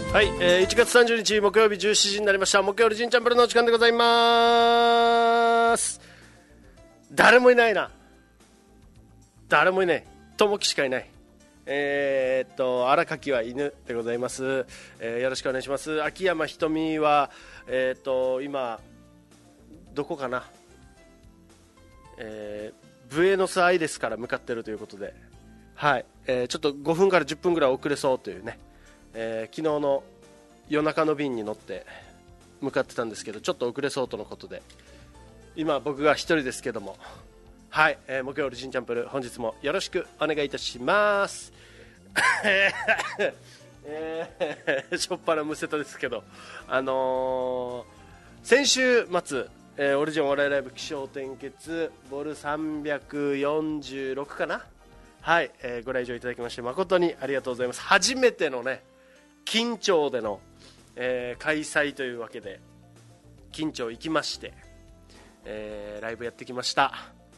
はい、1月30日木曜日17時になりました。木曜日じんちゃんブルのお時間でございます。誰もいないな。誰もいない。ともきしかいない。荒垣は犬でございます。よろしくお願いします。秋山ひとみは、今どこかな、ブエノスアイレスから向かっているということで、はい、ちょっと5分から10分ぐらい遅れそうというね、昨日の夜中の便に乗って向かってたんですけど、ちょっと遅れそうとのことで、今僕が一人ですけども、はい、木曜日じんちゃんプル、本日もよろしくお願いいたします。しょっぱなむせたですけど、先週末、オリジンお笑いライブ起承転結ボル346かな、はい、ご来場いただきまして誠にありがとうございます。初めてのね、金町での、開催というわけで金町行きまして、ライブやってきました。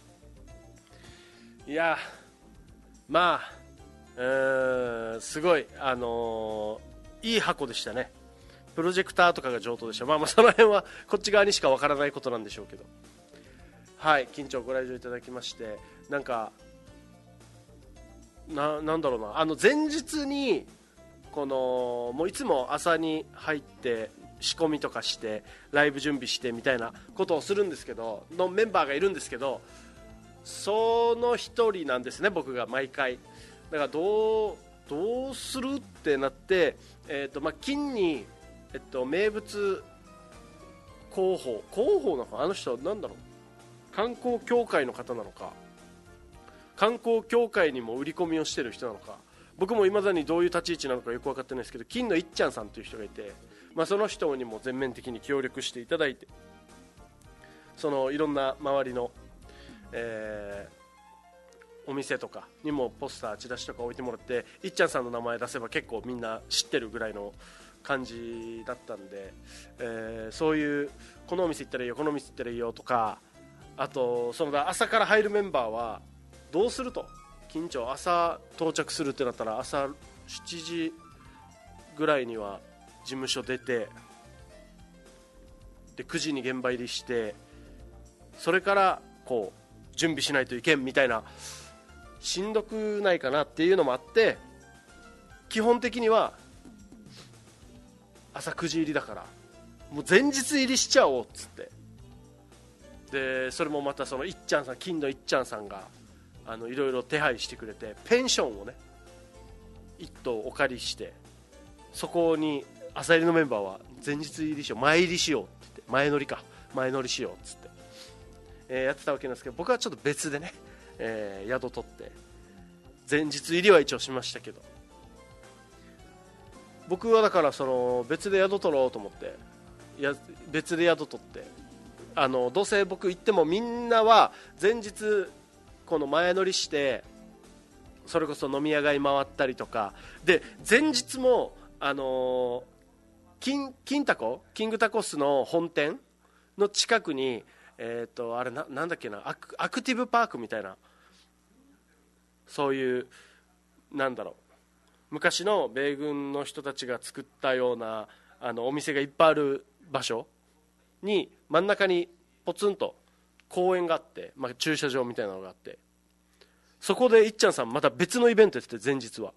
いや、まあ、すごい、いい箱でしたね。プロジェクターとかが上等でした。まあその辺はこっち側にしかわからないことなんでしょうけど、はい、金町ご来場いただきまして、なんかなんだろうな、前日にもういつも朝に入って仕込みとかしてライブ準備してみたいなことをするんですけど、のメンバーがいるんですけど、その一人なんですね、僕が毎回。だからどうするってなって、金に、名物広報なのか、あの人なんだろう、観光協会の方なのか、観光協会にも売り込みをしてる人なのか、僕も未だにどういう立ち位置なのかよく分かってないですけど、金のいっちゃんさんという人がいて、その人にも全面的に協力していただいて、いろんな周りの、お店とかにもポスターチラシとか置いてもらって、いっちゃんさんの名前出せば結構みんな知ってるぐらいの感じだったんで、そういうこのお店行ったらいいよ、このお店行ったらいいよとか、あと朝から入るメンバーはどうすると、金町朝到着するってなったら朝7時ぐらいには事務所出て、で9時に現場入りして、それからこう準備しないといけんみたいな、しんどくないかなっていうのもあって、基本的には朝9時入りだからもう前日入りしちゃおうっつって、でそれもまたそのいっちゃんさん、金のいっちゃんさんがいろいろ手配してくれて、ペンションをね1棟お借りして、そこに朝入りのメンバーは前日入りしよう、前入りしようって言って、前乗りしようっつって、やってたわけなんですけど、僕はちょっと別でね、宿取って前日入りは一応しましたけど、僕はだから別で宿取ろうと思って、別で宿取って、どうせ僕行ってもみんなは前日この前乗りして、それこそ飲み屋街回ったりとかで、前日もキングタコスの本店の近くに、あれなんだっけな、アクティブパークみたいな、そういうなんだろう、昔の米軍の人たちが作ったようなお店がいっぱいある場所に、真ん中にポツンと公園があって、駐車場みたいなのがあって、そこでいっちゃんさんまた別のイベントやってて、前日は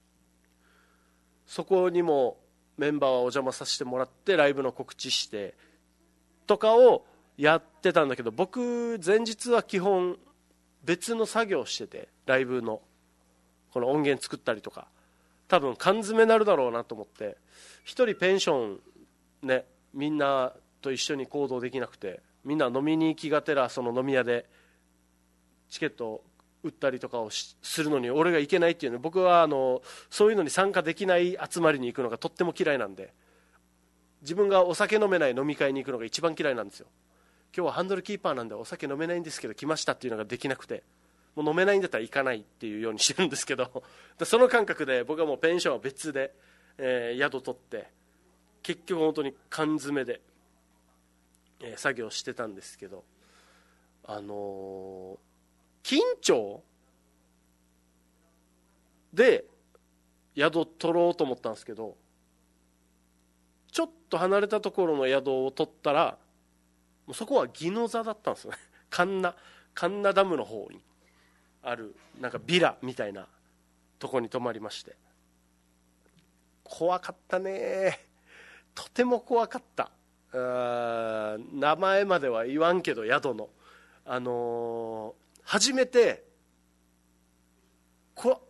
そこにもメンバーはお邪魔させてもらってライブの告知してとかをやってたんだけど、僕前日は基本別の作業をしてて、ライブのこの音源作ったりとか、多分缶詰なるだろうなと思って、一人ペンションね、みんなと一緒に行動できなくて、みんな飲みに行きがてらその飲み屋でチケットを売ったりとかをするのに俺が行けないっていうの、僕はそういうのに参加できない集まりに行くのがとっても嫌いなんで、自分がお酒飲めない飲み会に行くのが一番嫌いなんですよ。今日はハンドルキーパーなんでお酒飲めないんですけど来ましたっていうのができなくて、もう飲めないんだったら行かないっていうようにしてるんですけど、その感覚で僕はもうペンションは別で、宿取って、結局本当に缶詰で、作業してたんですけど、金町で宿取ろうと思ったんですけど、 ちょっと離れたところの宿を取ったら、もうそこは宜野座だったんですよね。神流ダムの方にあるなんかビラみたいなとこに泊まりまして、怖かったね。とても怖かった。名前までは言わんけど、宿の初めてこ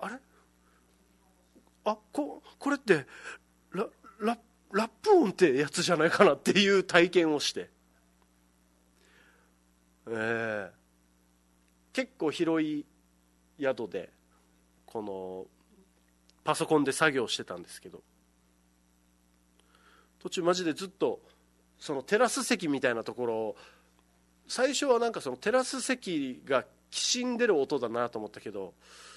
れってラップ音ってやつじゃないかなっていう体験をして、結構広い宿でこのパソコンで作業してたんですけど、途中マジでずっとそのテラス席みたいなところを、最初はなんかそのテラス席がきしんでる音だなと思ったけど、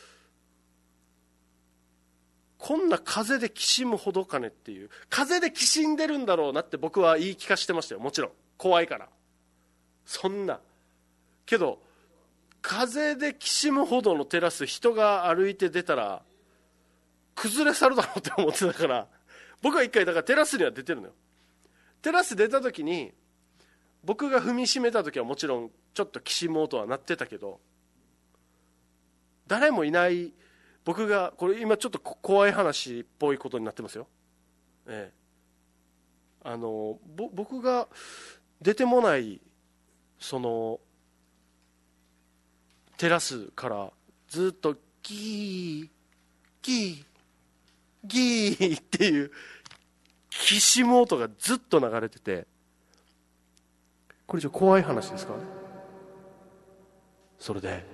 こんな風できしむほどかねっていう、風できしんでるんだろうなって僕は言い聞かせてましたよ。もちろん怖いから、そんなけど風できしむほどのテラス、人が歩いて出たら崩れ去るだろうって思ってたから、僕は一回だからテラスには出てるのよ。テラス出た時に僕が踏みしめた時はもちろんちょっときしむ音は鳴ってたけど、誰もいない、僕がこれ今ちょっと怖い話っぽいことになってますよ、僕が出てもないそのテラスからずっとギーギーギーっていうきしむ音がずっと流れてて、これじゃ怖い話ですかね。それで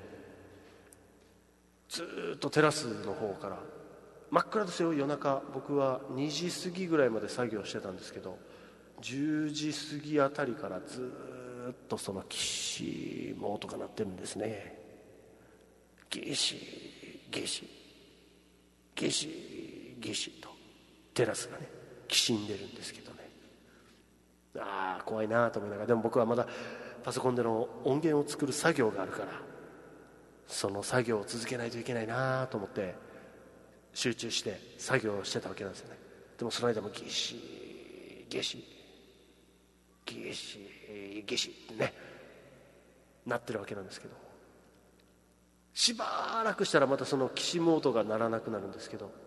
ずっとテラスの方から真っ暗ですよ。夜中、僕は2時過ぎぐらいまで作業してたんですけど、10時過ぎあたりからずっとそのきしむ音が鳴ってるんですね。ギシギシギシギシとテラスがねきしんでるんですけどね、怖いなと思いながら、でも僕はまだパソコンでの音源を作る作業があるから、その作業を続けないといけないなと思って集中して作業をしてたわけなんですよね。でもその間もギシギシギシギシってねなってるわけなんですけど、しばらくしたらまたそのきしむ音が鳴らなくなるんですけど、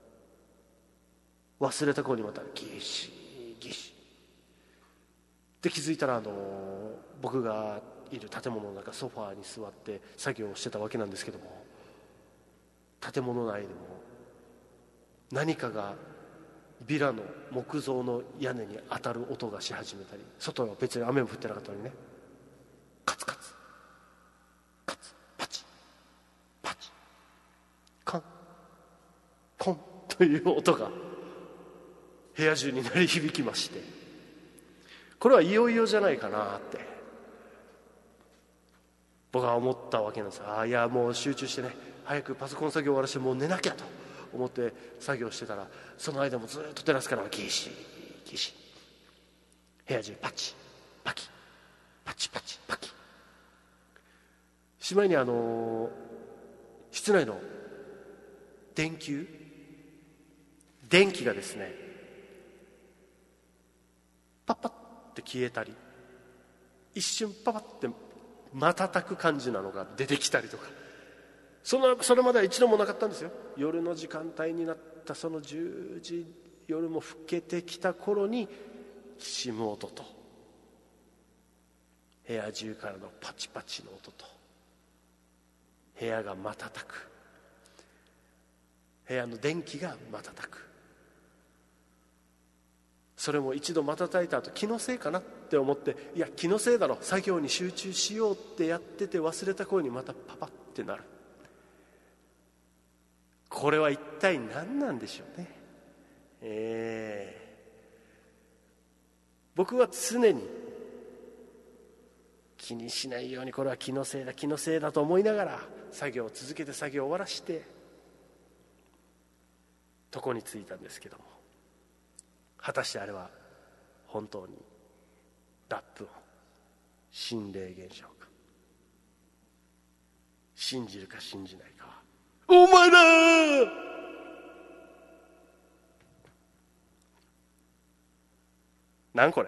忘れた頃にまたギシギシで気づいたら僕がいる建物の中、ソファーに座って作業をしてたわけなんですけども、建物内でも何かがビラの木造の屋根に当たる音がし始めたり、外は別に雨も降ってなかったのにね、カツカツカツパチパチカンコンという音が部屋中に鳴り響きまして、これはいよいよじゃないかなって僕は思ったわけなんです。いやもう集中してね、早くパソコン作業終わらせてもう寝なきゃと思って作業してたら、その間もずっとテラスからギシギシ、部屋中パチパキパチパチパキ、しまいに室内の電気がですねパッパッって消えたり、一瞬パパッて瞬く感じなのが出てきたりとか、それまでは一度もなかったんですよ。夜の時間帯になったその10時、夜も更けてきた頃にきしむ音と部屋中からのパチパチの音と部屋が瞬く、部屋の電気が瞬く、それも一度瞬いた後、気のせいかなって思って、いや気のせいだろ、作業に集中しようってやってて忘れた頃にまたパパってなる。これは一体何なんでしょうね。僕は常に気にしないように、これは気のせいだ気のせいだと思いながら作業を続けて作業を終わらして床に着いたんですけども、果たしてあれは本当にラップ音、心霊現象か、信じるか信じないかはお前だ。 なんこれ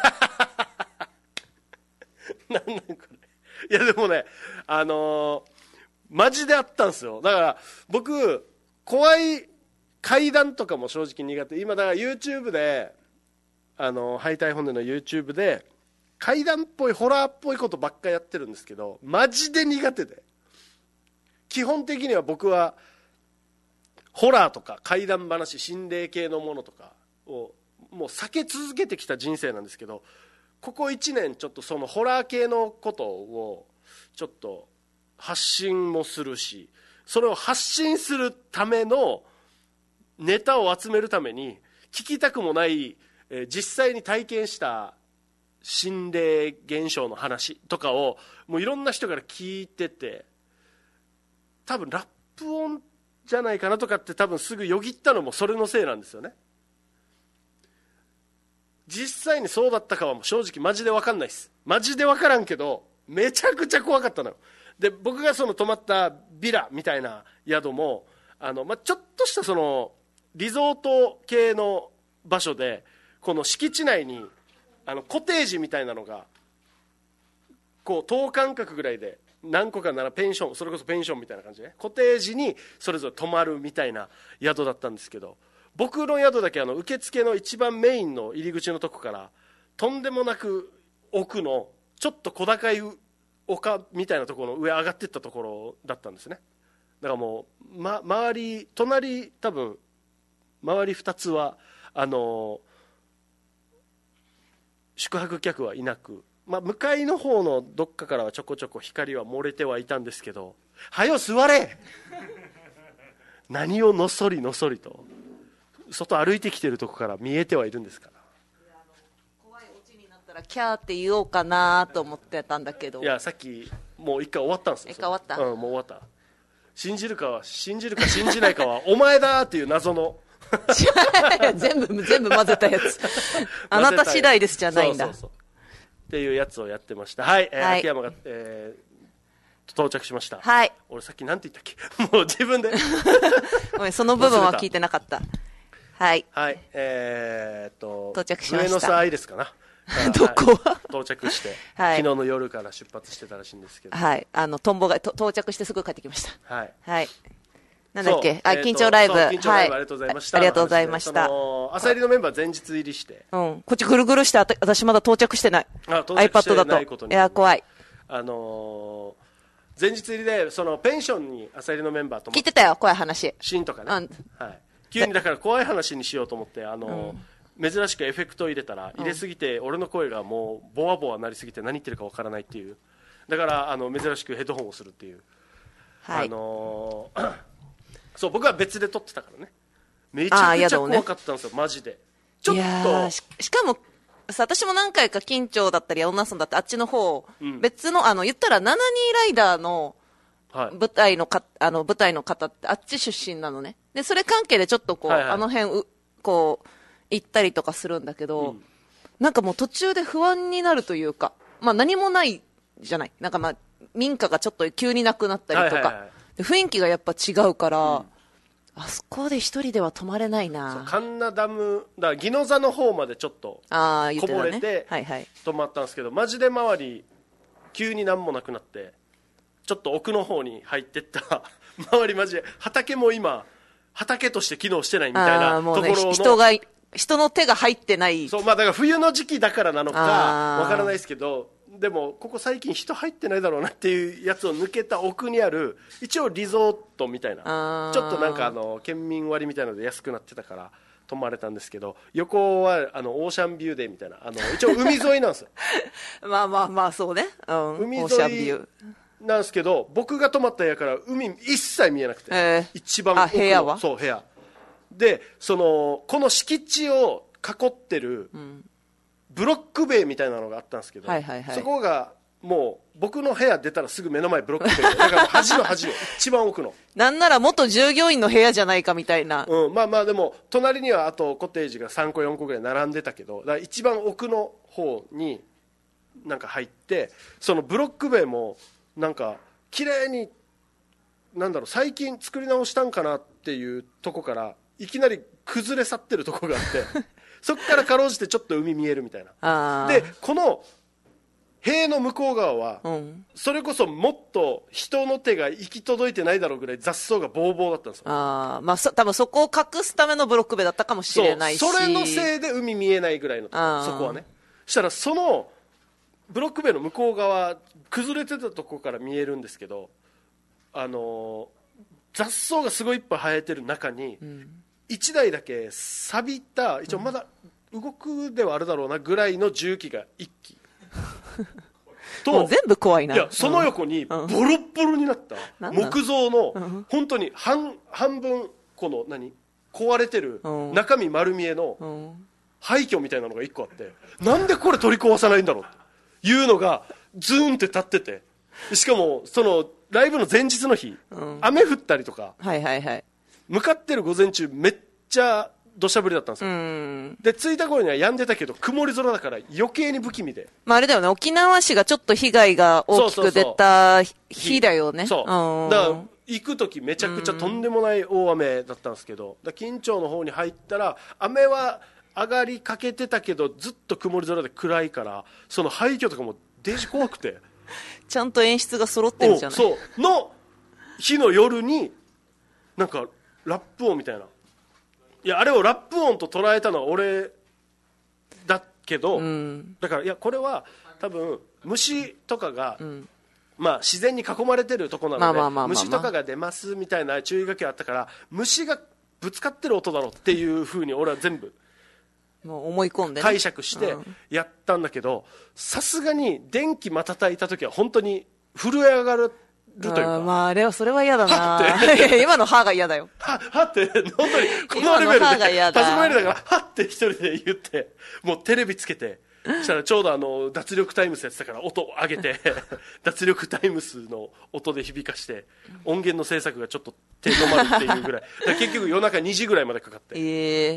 なんこれ。いやでもね、マジであったんですよ。だから僕怖い怪談とかも正直苦手。今だから YouTube で敗退本音の YouTube で怪談っぽいホラーっぽいことばっかやってるんですけど、マジで苦手で、基本的には僕はホラーとか怪談話、心霊系のものとかをもう避け続けてきた人生なんですけど、ここ1年ちょっとそのホラー系のことをちょっと発信もするし、それを発信するためのネタを集めるために聞きたくもない実際に体験した心霊現象の話とかをもういろんな人から聞いてて、多分ラップ音じゃないかなとかって多分すぐよぎったのもそれのせいなんですよね。実際にそうだったかは正直マジで分かんないです。マジで分からんけどめちゃくちゃ怖かったのよ。で僕がその泊まったビラみたいな宿もちょっとしたそのリゾート系の場所で、この敷地内にコテージみたいなのがこう等間隔ぐらいで何個かならペンション、それこそペンションみたいな感じでコテージにそれぞれ泊まるみたいな宿だったんですけど、僕の宿だけ受付の一番メインの入り口のとこからとんでもなく奥のちょっと小高い丘みたいなところの上上がっていったところだったんですね。だからもう、周り隣多分周り2つは宿泊客はいなく、向かいの方のどっかからはちょこちょこ光は漏れてはいたんですけど、はよ座れ何をのそりのそりと外歩いてきてるとこから見えてはいるんですから。 怖いオチになったらキャーって言おうかなと思ってたんだけど、 いやさっきもう一回終わったんですよ。 一回終わった、 もう終わった。信じるか信じないかはお前だっていう謎の全部混ぜたやつあなた次第ですじゃないんだ。 そうっていうやつをやってました。はい、 はい、 秋山が、到着しました。 はい。 俺さっきなんて言ったっけもう自分でごめん、その部分は聞いてなかった。はい、 はい、 到着しました。 ブエノスアイレスかなどこはい、到着して、 はい、 昨日の夜から出発してたらしいんですけど、 はい、トンボが到着してすぐ帰ってきました。 はい、 はい、なんだっけ、緊張ライブ、 緊張ライブ、ありがとうございました。 ありがとうございました。 朝入りのメンバー前日入りして、 こっちぐるぐるして、私まだ到着してない。iPad だと。いや、怖い。 前日入りでそのペンションに朝入りのメンバーと聞いてたよ、怖い話。 シーンとかね、はい、急にだから怖い話にしようと思って珍しくエフェクトを入れたら、入れすぎて俺の声がもうボワボワなりすぎて何言ってるかわからないっていう、だから珍しくヘッドホンをするっていう、はい、そう僕は別で撮ってたからね、めちゃくちゃ怖かったんですよ、マジで。ちょっとしかも私も何回か緊張だったり女村だってあっちの方、別の言ったら72ライダーの舞台の方ってあっち出身なのね。でそれ関係でちょっとこう、あの辺こう行ったりとかするんだけど、なんかもう途中で不安になるというか、何もないじゃない、なんか民家がちょっと急になくなったりとか、で雰囲気がやっぱ違うから、あそこで一人では泊まれないな。 神奈ダムだから宜野座の方までちょっとこぼれて泊まったんですけど、マジで周り急に何もなくなってちょっと奥の方に入ってった周りマジで畑も今畑として機能してないみたいなところの、 人の手が入ってない。 そう、だから冬の時期だからなのかわからないですけど、でもここ最近人入ってないだろうなっていうやつを抜けた奥にある一応リゾートみたいな、ちょっとなんか県民割みたいなので安くなってたから泊まれたんですけど、横はオーシャンビューデーみたいな一応海沿いなんですよまあそうね、 海沿いなんですけど、僕が泊まった部屋から海一切見えなくて、一番奥の部屋はそう部屋で、この敷地を囲ってるブロック塀みたいなのがあったんですけど、そこがもう僕の部屋出たらすぐ目の前ブロック塀だから端の端の一番奥のなんなら元従業員の部屋じゃないかみたいな、 でも隣にはあとコテージが3個4個ぐらい並んでたけど、だから一番奥の方になんか入って、そのブロック塀もなんか綺麗に最近作り直したんかなっていうとこからいきなり崩れ去ってるとこがあってそこからかろうじてちょっと海見えるみたいな。でこの塀の向こう側は、それこそもっと人の手が行き届いてないだろうぐらい雑草がボーボーだったんですよ。 まあ多分そこを隠すためのブロック塀だったかもしれないし、 それのせいで海見えないぐらいのところ、そこはね。そしたらそのブロック塀の向こう側崩れてたところから見えるんですけど、雑草がすごいいっぱい生えてる中に、1台だけ錆びた、一応まだ動くではあるだろうなぐらいの重機が1機と、もう全部怖いな。 いや、その横にボロッボロになった木造の本当に半分この壊れてる中身丸見えの廃墟みたいなのが1個あって、なんでこれ取り壊さないんだろうっていうのがズーンって立ってて、しかもそのライブの前日の日、雨降ったりとか、向かってる午前中めっちゃ土砂降りだったんですよ。で着いた頃には止んでたけど曇り空だから余計に不気味で、 あれだよね、沖縄市がちょっと被害が大きく出た日だよね。 そうだから行く時めちゃくちゃとんでもない大雨だったんですけど、金武町の方に入ったら雨は上がりかけてたけどずっと曇り空で暗いから、その廃墟とかもデージ怖くてちゃんと演出が揃ってるじゃない。 そうの日の夜になんかラップ音みたいな、いやあれをラップ音と捉えたのは俺だけど、だからいやこれは多分虫とかが、まあ自然に囲まれてるとこなので虫とかが出ますみたいな注意書きがあったから、虫がぶつかってる音だろうっていうふうに俺は全部もう思い込んで、 解釈してやったんだけど、さすがに電気瞬いた時は本当に震え上がるというか、 まああれはそれは嫌だな今の歯が嫌だよ。 はって本当にこのレベルでパソコンレベルだからはって一人で言って、もうテレビつけて、そしたらちょうど脱力タイムスやってたから音を上げて脱力タイムスの音で響かして音源の制作がちょっと手止まるっていうぐらい結局夜中2時ぐらいまでかかって、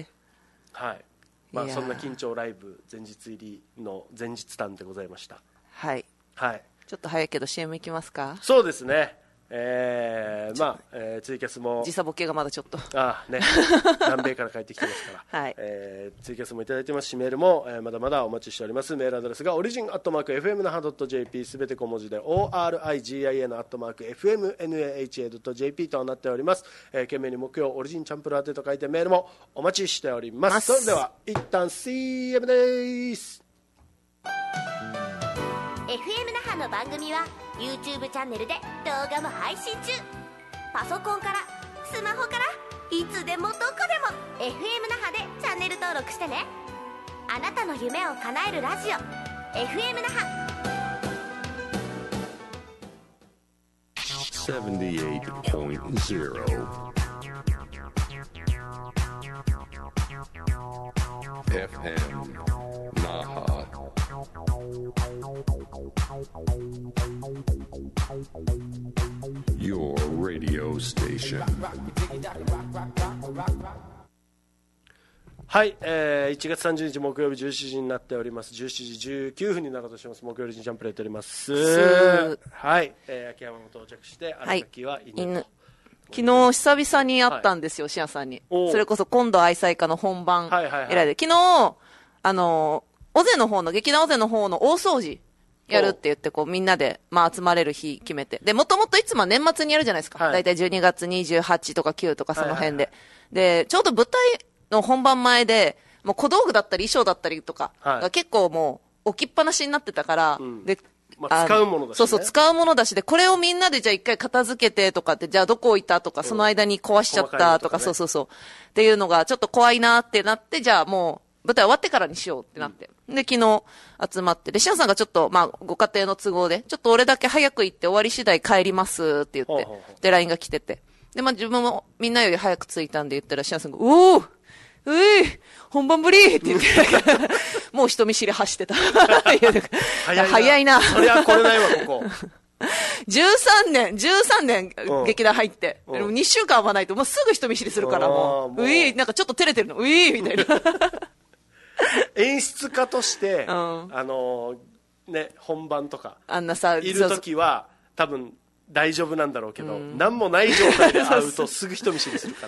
はい、まあそんな緊張ライブ前日入りの前日談でございました。 はい、はい、ちょっと早いけど CM いきますか。 そうですね、まあ、ツイキャスも時差ボケがまだちょっとね、南米から帰ってきてますから、はい、ツイキャスもいただいてますし、メールも、まだまだお待ちしております。メールアドレスがorigin@fmnaha.jp、 すべて小文字で origin@fmnaha.jp となっております。懸命に木曜オリジンチャンプル当てと書いてメールもお待ちしております。それでは一旦 CM です。 FM 那覇の番組は YouTube チャンネルで動画も配信中。パソコンからスマホからいつでもどこでも FM 那覇でチャンネル登録してね。あなたの夢を叶えるラジオ FM 那覇 78.0 FM Naha. Your radio station. はい、1月30日木曜日17時になっております。17時19分になろうとしてます。木曜日にジャンプレーやっております。はい、秋山も到着して、荒垣は犬と。 昨日久々に会ったんですよ、シアさんに。それこそ今度愛妻家の本番以来で、昨日尾瀬の方の劇団尾瀬の方の大掃除やるって言って、こうみんなで集まれる日決めて、でもともといつも年末にやるじゃないですか、だいたい12月28とか9とかその辺で、でちょうど舞台の本番前でもう小道具だったり衣装だったりとかが結構もう置きっぱなしになってたから、で使うものだし、ね、 そう使うものだしで、これをみんなでじゃあ一回片付けてとかって、じゃあどこ置いたとか、その間に壊しちゃったとか、そうっていうのがちょっと怖いなってなって、じゃあもう舞台終わってからにしようってなって、で昨日集まって、でシアンさんがちょっとご家庭の都合でちょっと俺だけ早く行って終わり次第帰りますって言って、で LINE が来てて、で自分もみんなより早く着いたんで言ったら、シアンさんがおー本番ぶりって言って、もう人見知り走ってた。早いな。 そりゃ来れないわ、ここ。 13年劇団入って、2週間会わないともうすぐ人見知りするから、もうなんかちょっと照れてるの、みたいな。 演出家として、ね、本番とかいるときは多分大丈夫なんだろうけど、何もない状態で会うとすぐ人見知りするから。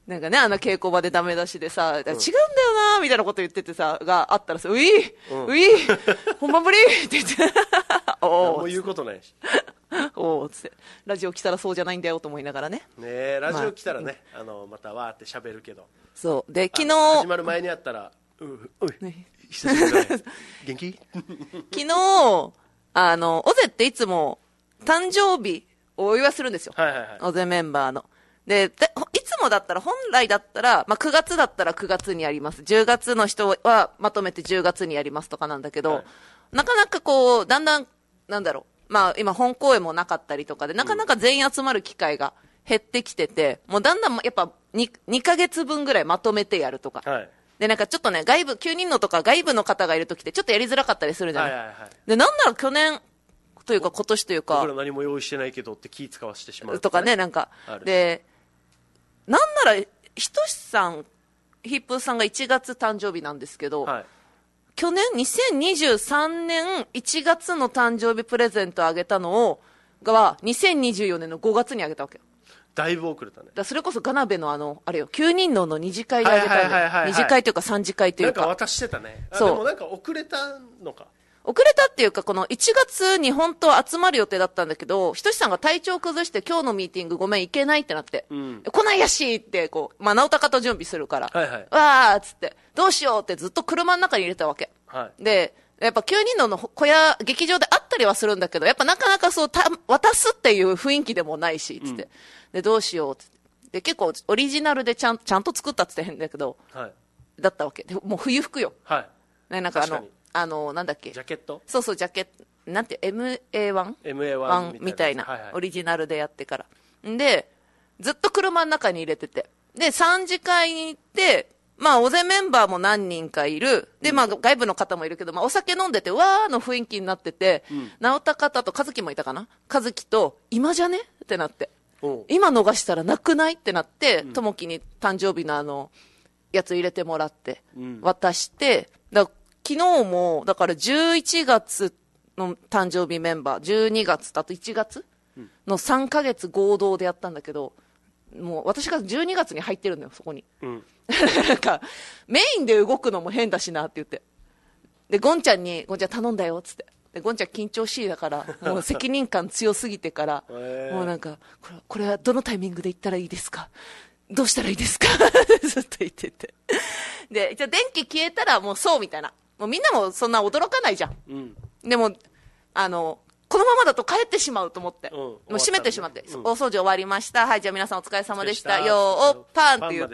なんかね、稽古場でダメ出しでさ、違うんだよなみたいなこと言っててさ、があったらさ、本番ぶりって言って、 もう言うことないし。 おーつって、ラジオ来たらそうじゃないんだよと思いながらね。 ねえ、ラジオ来たらね、またわーって喋るけど。 そう。で、昨日。 始まる前にあったら、おい、久しぶりだね。元気昨日、オゼっていつも誕生日をお祝いするんですよ。オゼメンバーの。で、いつもだったら、本来だったら、まあ、9月だったら9月にやります。10月の人はまとめて10月にやりますとかなんだけど、なかなかこう、だんだん、なんだろう、まあ、今本公演もなかったりとかで、なかなか全員集まる機会が減ってきてて、もうだんだんやっぱ2ヶ月分ぐらいまとめてやるとか。で、なんかちょっとね、9人のとか外部の方がいるときってちょっとやりづらかったりするじゃない。で、なんなら去年というか今年というか。 僕ら何も用意してないけどって気使わせてしまう。 とかね、なんか。で、なんなら、ひとしさん、ヒップーさんが1月誕生日なんですけど、去年、2023年1月の誕生日プレゼントあげたのが、2024年の5月にあげたわけよ。 だいぶ遅れたね。 だそれこそガナベのあれよ、9人の二次会であげたんだよ。二次会というか3次会というか。 なんか渡してたね。そう。でもなんか遅れたのか。 遅れたっていうか、この1月に本当は集まる予定だったんだけど、ひとしさんが体調崩して今日のミーティングごめん行けないってなって、来ないやしって、こう、まあ、直高と準備するから、わーっつって、どうしようってずっと車の中に入れたわけ。で、やっぱ9人の小屋、劇場であったりはするんだけど、やっぱなかなかそう渡すっていう雰囲気でもないし、つって。で、どうしようって。で、結構オリジナルでちゃんと作ったって言って変だけど、だったわけ。でもう冬服よ。ね、なんかなんだっけ。 ジャケットそうそう、ジャケット。なんて、MA1 みたいな。オリジナルでやってから。で、ずっと車の中に入れてて。で、3次会に行って、まあ、大勢メンバーも何人かいる。で、まあ、外部の方もいるけど、まあ、お酒飲んでて、わーの雰囲気になってて、直田方と和樹もいたかな和樹と、今じゃねってなって。今逃したらなくないってなって、ともきに誕生日のやつ入れてもらって、渡して、昨日も、だから11月の誕生日メンバー、12月とあと1月の3ヶ月合同でやったんだけど、もう私が12月に入ってるんだよ、そこに。なんか、メインで動くのも変だしなって言って。で、ゴンちゃん頼んだよ、つって。で、ゴンちゃん緊張しいだから、もう責任感強すぎてから、もうなんか、これはどのタイミングで行ったらいいですか？どうしたらいいですか？ずっと言ってて。で、じゃあ電気消えたらもうそうみたいな。もうみんなもそんな驚かないじゃん。でも、このままだと帰ってしまうと思って。もう閉めてしまって。大掃除終わりました。はい、じゃあ皆さんお疲れ様でした。よー、パンって言って。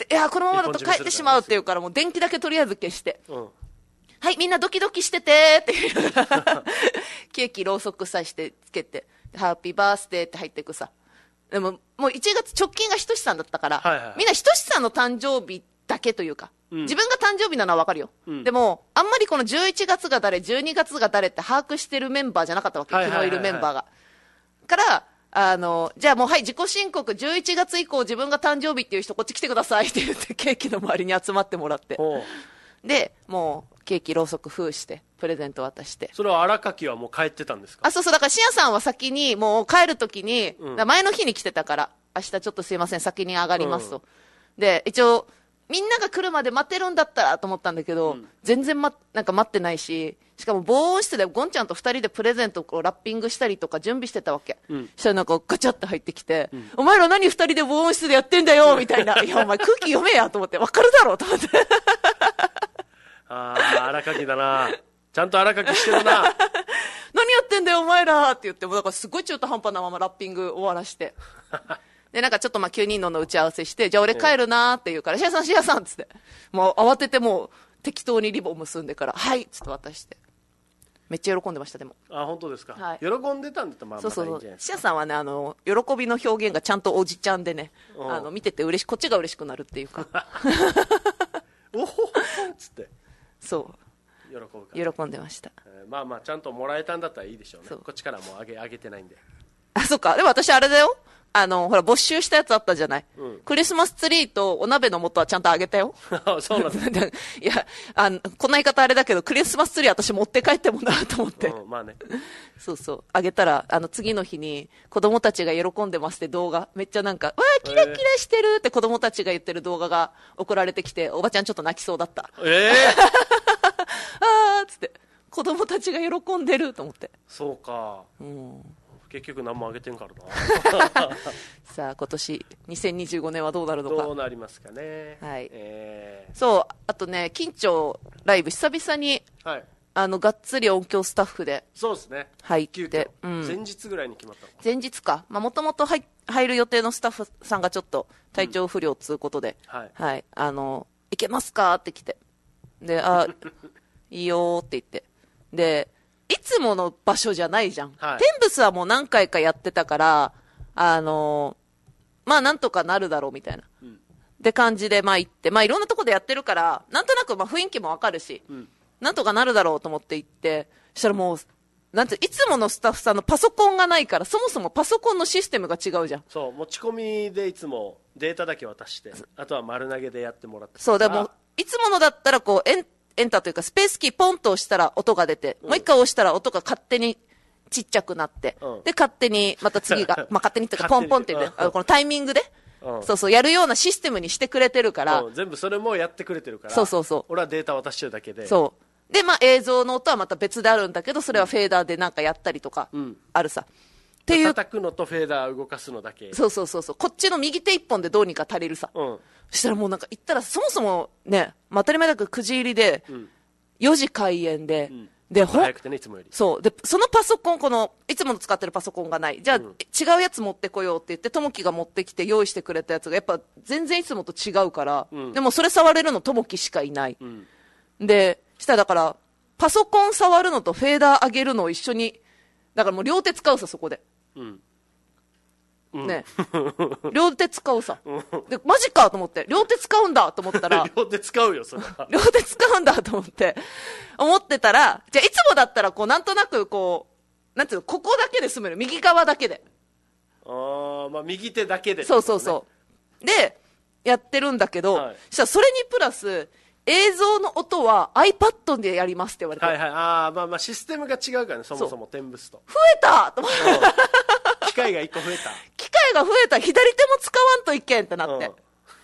いや、このままだと帰ってしまうって言うから、もう電気だけとりあえず消して。はい、みんなドキドキしててっていう。ケーキろうそくさしてつけて、ハッピーバースデーって入ってくさ。でも、もう1月直近がひとしさんだったから、みんなひとしさんの誕生日だけというか、自分が誕生日なのはわかるよ。でも、あんまりこの11月が誰、12月が誰って把握してるメンバーじゃなかったわけ。昨日いるメンバーが。から、じゃあもうはい、自己申告、11月以降自分が誕生日っていう人こっち来てくださいって言ってケーキの周りに集まってもらって。で、もう、ケーキろうそく封して、プレゼント渡して。 それは荒垣はもう帰ってたんですか？ そうそう、だからシアさんは先に、もう帰るときに、前の日に来てたから、明日ちょっとすいません、先に上がりますと。で、一応、みんなが来るまで待てるんだったらと思ったんだけど、全然なんか待ってないし、しかも防音室でゴンちゃんと2人でプレゼントをラッピングしたりとか準備してたわけ。そしたらなんかガチャって入ってきて、お前ら何2人で防音室でやってんだよみたいな。いや、お前空気読めやと思って、わかるだろうと思って。 荒垣だな。ちゃんと荒垣してるな。 何やってんだよお前らって言って、もうだからすごい中途半端なままラッピング終わらして。で、なんかちょっとまあ9人の打ち合わせして、じゃあ俺帰るなーって言うから、シアさんっつって。もう慌ててもう適当にリボン結んでから、はいっつって渡して。めっちゃ喜んでました、でも。 本当ですか。喜んでたんだったらまあまあいいんじゃないですか。そうそう。 シアさんはね、喜びの表現がちゃんとおじちゃんでね、見ててこっちが嬉しくなるっていうか。 おほほっつって。 そう。喜んでました。 まあまあ、ちゃんともらえたんだったらいいでしょうね。こっちからもうあげてないんで。 そっか。でも私あれだよ。 ほら、没収したやつあったじゃない、 うん、 クリスマスツリーとお鍋の素はちゃんとあげたよ。 そうなんだ。 いや、こんな言い方あれだけど、クリスマスツリー私持って帰ってもなと思って。 うん、まあね。 そうそう。あげたら、次の日に子供たちが喜んでますって動画、めっちゃなんか、わー、キラキラしてるって子供たちが言ってる動画が送られてきて、おばちゃんちょっと泣きそうだった。あーっつって、子供たちが喜んでると思って。 そうか。 うん。 結局何もあげてんからな。 さあ今年2025年はどうなるのか。 どうなりますかね。 はい。そう、あとね、緊張ライブ久々に、はい、がっつり音響スタッフでそうですね入って、 うん、前日ぐらいに決まったの。 前日か、もともと入る予定のスタッフさんがちょっと体調不良つうことで、うん、はい、いけますかって来て、で、いいよって言って、で、いつもの場所じゃないじゃん。はい、テンブスはもう何回かやってたから、まあなんとかなるだろうみたいな。うん、って感じで、まあ行って、まあいろんなとこでやってるから、なんとなくまあ雰囲気もわかるし、うん、なんとかなるだろうと思って行って、そしたらもう、なんて、いつものスタッフさんのパソコンがないから、そもそもパソコンのシステムが違うじゃん。 そう、持ち込みでいつもデータだけ渡して、あとは丸投げでやってもらって。 そう、でも、いつものだったらこう、エンターというかスペースキーポンと押したら音が出て、もう一回押したら音が勝手にちっちゃくなって、で、勝手にまた次が、まあ勝手にっていうかポンポンって言って、このタイミングで、そうそう、やるようなシステムにしてくれてるから、 全部それもやってくれてるから、 そうそうそう。 俺はデータ渡してるだけで。 そう。で、まあ映像の音はまた別であるんだけど、それはフェーダーでなんかやったりとか、あるさ。 っていう。叩くのとフェーダー動かすのだけ。 そうそうそうそう。こっちの右手一本でどうにか足りるさ。そしたらもうなんか言ったら、そもそもね、まあ当たり前だけど9時入りで、4時開演で、で、 早くてね、いつもより。 そう。で、そのパソコン、いつもの使ってるパソコンがない。じゃあ、違うやつ持ってこようって言って、ともきが持ってきて用意してくれたやつが、やっぱ全然いつもと違うから、でもそれ触れるのともきしかいない。で、したらだから、パソコン触るのとフェーダー上げるのを一緒に、だからもう両手使うさ、そこで。ね、両手使うさ。で、マジかと思って、両手使うんだと思ったら、 両手使うよ、それは。 両手使うんだと思ってたら、じゃあいつもだったら、こう、なんとなく、こう、なんていうの、ここだけで済める。右側だけで。 まあ、右手だけで、ね。 そうそうそう。で、やってるんだけど、したらそれにプラス、映像の音は iPad でやりますって言われて。 はいはい。まあまあ、システムが違うからね、そもそもテンブスと。 増えたと思って。 機械が1個増えた。 機械が増えた。左手も使わんといけんってなって。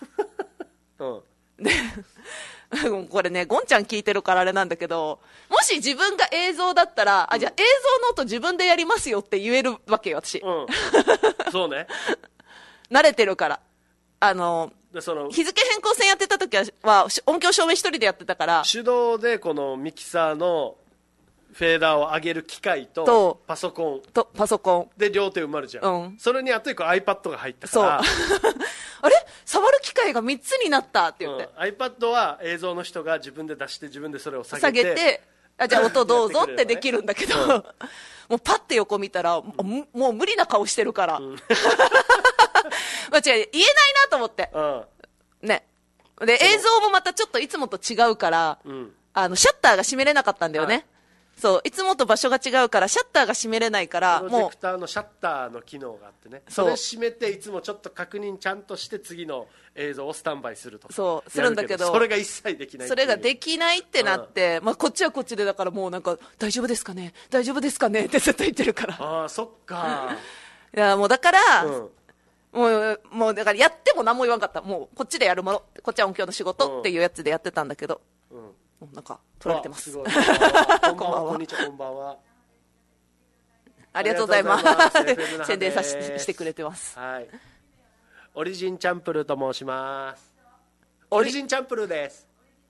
で、これね、ゴンちゃん聞いてるからあれなんだけど、もし自分が映像だったら、じゃあ映像の音自分でやりますよって言えるわけよ、私。 そうね。 慣れてるから。日付変更線やってた時は音響照明一人でやってたから。 手動でこのミキサーのフェーダーを上げる機械とパソコンで両手埋まるじゃん、それにあと1個 iPad が入ったからあれ触る機械が3つになったって言って、 iPad は映像の人が自分で出して自分でそれを下げてじゃあ音どうぞってできるんだけど、もうパッて横見たら、もう無理な顔してるから、間違い言えないなと思って、ね。で映像もまたちょっといつもと違うから、シャッターが閉めれなかったんだよね、そう、いつもと場所が違うからシャッターが閉めれないから、 プロジェクターのシャッターの機能があってね、それ閉めていつもちょっと確認ちゃんとして次の映像をスタンバイするとか、 そうするんだけど、 それが一切できない、 それができないってなって、まあこっちはこっちで、だからもうなんか大丈夫ですかね大丈夫ですかねってずっと言ってるから、 そっかいやもうだから、もうだからやっても何も言わんかった。もうこっちでやるもの、こっちは音響の仕事っていうやつでやってたんだけど、もうなんか取られてます。 すごい。こんばんは。こんにちは。こんばんは。 ありがとうございます。宣伝してくれてます。 はい。オリジンチャンプルーと申します。オリジンチャンプルーです。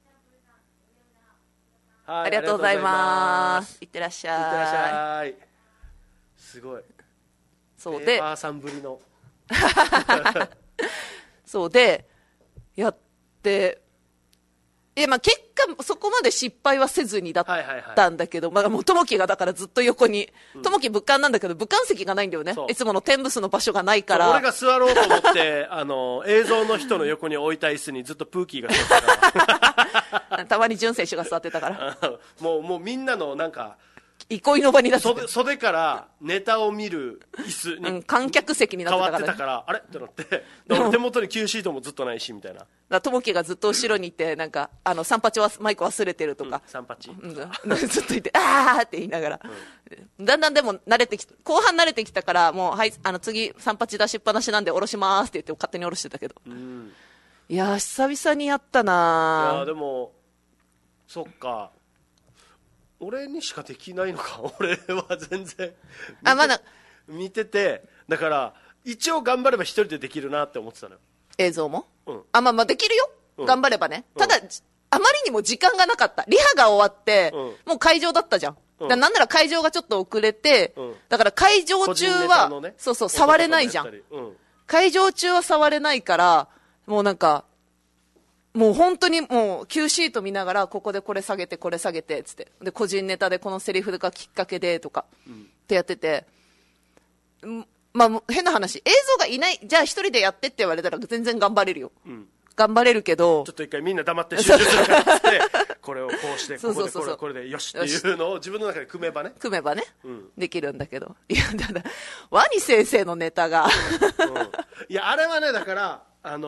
ありがとうございます。いってらっしゃい。 いってらっしゃい。すごい。 そうで、 ペーパーさんぶりの。 そうでやって、まあ結果そこまで失敗はせずにだったんだけど、まあもうともきがだからずっと横に、ともき物管なんだけど物管席がないんだよね。いつものテンブスの場所がないから。 俺が座ろうと思って映像の人の横に置いた椅子にずっとプーキーが座ってたから。 たまに潤選手が座ってたから。 もうみんなのなんか憩いの場になってて、 袖からネタを見る椅子に、 観客席になってたから、ね、 変わってたからあれってなって手元に Q シートもずっとないしみたいな。 ともきがずっと後ろにいて、なんかサンパチはマイク忘れてるとか、 サンパチ、 ずっといてあーって言いながら、だんだんでも後半慣れてきたから、もうはい次サンパチ出しっぱなしなんで下ろしますって言って勝手に下ろしてたけど、いやー久々にやったな。 いやでもそっか、俺にしかできないのか。俺は全然まだ見てて、だから一応頑張れば一人でできるなって思ってたのよ。 映像も、 まあできるよ、頑張ればね。ただ、あまりにも時間がなかった。リハが終わって、もう会場だったじゃん。なんなら会場がちょっと遅れて、だから会場中は、 ね、 そう触れないじゃん。会場中は触れないから、もうなんかもう本当にもう Q シート見ながら、ここでこれ下げてこれ下げてつって、で個人ネタでこのセリフがきっかけでとかってやってて、変な話、映像がいない、じゃあ一人でやってって言われたら全然頑張れるよ、頑張れるけど、 ちょっと一回みんな黙って集中するからってこれをこうしてここでこれでよしっていうのを自分の中で組めばね、できるんだけど、いやだからワニ先生のネタがいやあれはね、だから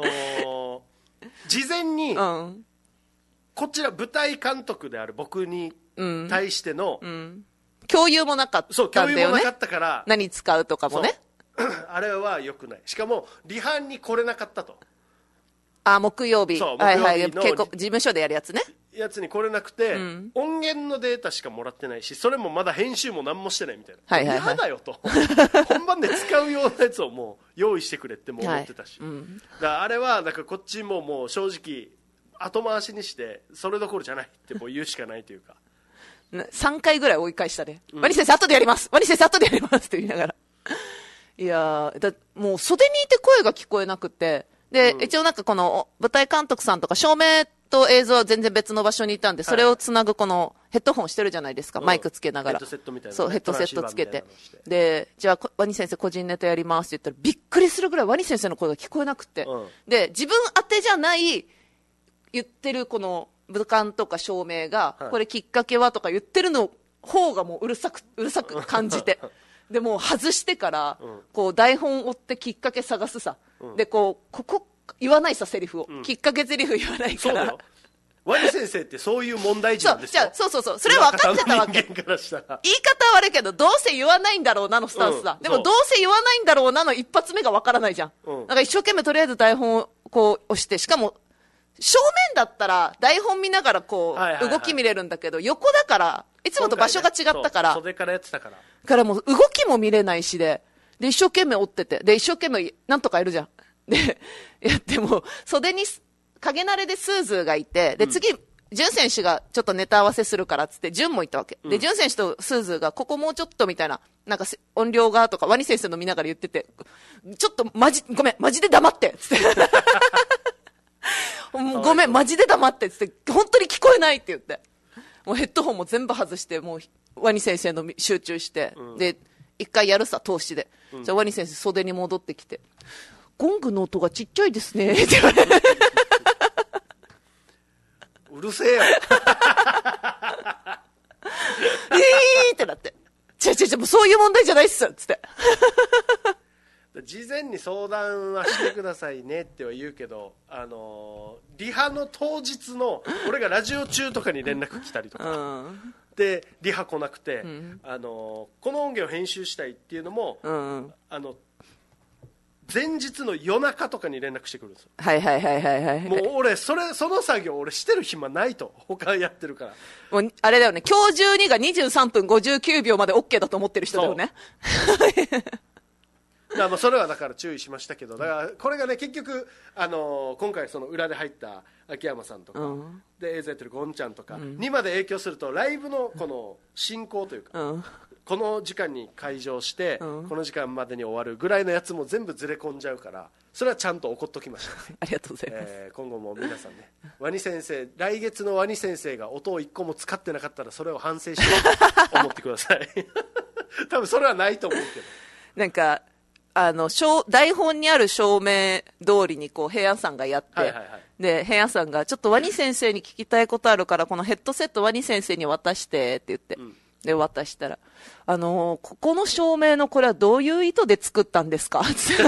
事前に、こちら舞台監督である僕に対しての、 共有もなかったんだよね。 そう、共有もなかったから、 何使うとかもねあれは良くない。しかもリハに来れなかったと。 木曜日、はいはい、結構事務所でやるやつね、 やつに来れなくて、音源のデータしかもらってないし、それもまだ編集も何もしてないみたいな、リハだよと本番で使うようなやつをもう用意してくれっても思ってたし、だからあれはだからこっちももう正直後回しにして、それどころじゃないってもう言うしかないというか 3回ぐらい追い返したね、ワニ先生後でやります、ワニ先生後でやりますって言いながらいやもう袖にいて声が聞こえなくて、で、一応なんかこの舞台監督さんとか照明と映像は全然別の場所にいたんで、それをつなぐこのヘッドホンしてるじゃないですか、マイクつけながら。 ヘッドセットみたいな、ね。 そう、ヘッドセットつけて。で、じゃあ、ワニ先生個人ネタやりますって言ったら、びっくりするぐらいワニ先生の声が聞こえなくて。で、自分当てじゃない言ってるこの武漢とか照明が、これきっかけはとか言ってるの方がもううるさく感じて。でもう外してから、こう台本を追ってきっかけ探すさ、でここ言わないさ、セリフを、きっかけセリフ言わないから。そうだよ、 ワニ先生ってそういう問題児なんですよ。 そうそれ分かってたわけ。言い方は悪いけど、どうせ言わないんだろうなのスタンスだ、でもどうせ言わないんだろうなの一発目が分からないじゃん、だから一生懸命とりあえず台本をこう押して、しかも正面だったら台本見ながらこう動き見れるんだけど、横だからいつもと場所が違ったから、 袖からやってたからもう動きも見れないしで一生懸命追ってて、で一生懸命なんとかやるじゃん。でやっても袖に影慣れでスーズーがいて、で次潤選手がちょっとネタ合わせするからっつって潤もいたわけ、で潤選手とスーズーがここもうちょっとみたいな、なんか音量がとかワニ先生の見ながら言ってて、ちょっとごめんマジで黙ってっつってごめんマジで黙ってっつって本当に聞こえないって言って、もうヘッドホンも全部外して、もうワニ先生の集中して、で一回やるさ通しで、じゃあワニ先生袖に戻ってきて、ゴングの音がちっちゃいですねって言われてうるせえよってなって、もうそういう問題じゃないっすっつって事前に相談はしてくださいねっては言うけど、リハの当日の俺がラジオ中とかに連絡来たりとか、でリハ来なくて、この音源を編集したいっていうのも、前日の夜中とかに連絡してくるんですよ。もう俺その作業俺してる暇ないと、他やってるから。 もうあれだよね、今日12が23分59秒まで OK だと思ってる人だよねそれはだから注意しましたけど、だからこれがね結局今回その裏で入った秋山さんとか、で映像やってるゴンちゃんとかにまで影響すると、ライブのこの進行というか、この時間に会場して、この時間までに終わるぐらいのやつも全部ずれ込んじゃうから、それはちゃんと怒っときました、 ありがとうございます、 今後も皆さんね、ワニ先生、来月のワニ先生が音を1個も使ってなかったらそれを反省しようと思ってください多分それはないと思うけど、 なんか台本にある照明通りにこう平安さんがやって、で平安さんがちょっとワニ先生に聞きたいことあるからこのヘッドセットワニ先生に渡してって言って、 で、渡したら、ここの照明のこれはどういう意図で作ったんですか